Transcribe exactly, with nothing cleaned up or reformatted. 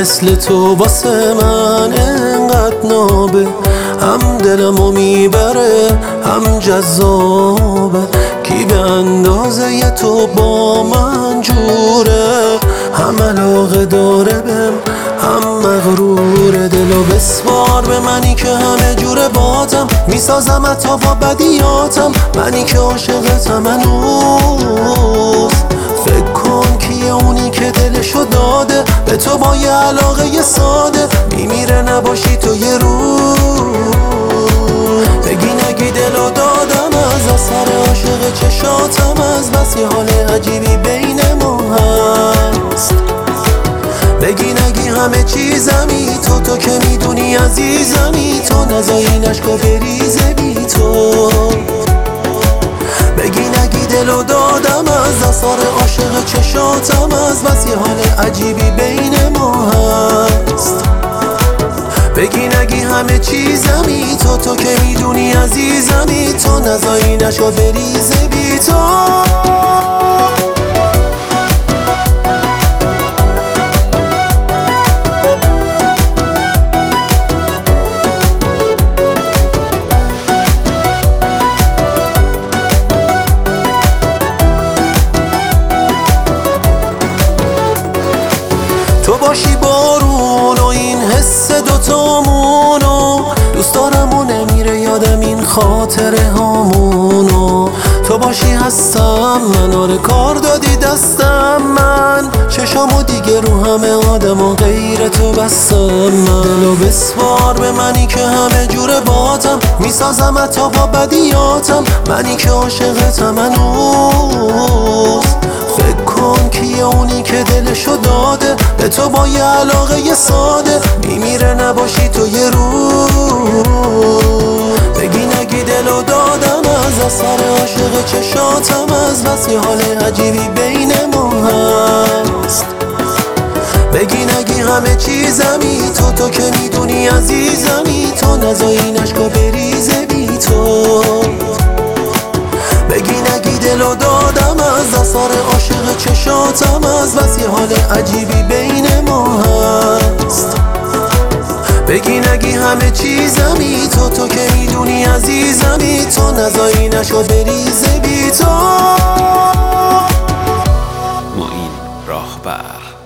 مثل تو واسه من انقدر نابه، هم دلمو میبره هم جذابه. کی به اندازه تو با من جوره، هم علاقه داره بهم هم مغروره. دلو بسپار به منی که همه جوره باتم، میسازم حتی با بدیاتم، منی که عاشقتم هنوز. فکر کن کیه اونی که دلشو داده به تو با یه علاقه ساده، میمیره نباشی تو یه روز. بگی نگی دلو دادم از اثر عاشق چشاتم، از بس یه حال عجیبی بین ما هست. بگی نگی همه چیزمی تو، تو که میدونی عزیزمی تو، نزایی نشکا بریزه بی تو. بگی نگی دلو دادم از اثر عاشق چشاتم، از بس یه حال عجیبی بین ما هست. بگی نگی همه چیزمی تو، تو که میدونی عزیزمی تو، نزایی نشکا بریزه بی تو. تو باشی بارون و این حس دوتامونو، دوست دارم و نمیره یادم این خاطره هامونو. تو باشی هستم من، آره کار دادی دستم من، چشامو دیگه رو همه آدم و غیر تو بستم من. دلو بسپار به منی که همه جوره باتم، میسازم حتی با بدیاتم، منی که عاشقتم هنوز. فکر کن کیه اونی که دلشو داده به تو با یه علاقه ساده، میمیره نباشی تو یه روز. بگی نگی دلو دادم از اثر عاشق چشاتم، از بس یه حال عجیبی بین ما هست. بگی نگی همه چیزمی تو، تو که میدونی عزیزمی تو، نزایی نشکا بریزه بی تو. بگی نگی دلو دادم از اثر عاشق چشاتم، از بس یه حال عجیبی بین ما هست. بگی نگی همه چیزمی تو، تو که میدونی عزیزمی تو، نزایی نشکا بریزه بی تو. معین راهبر.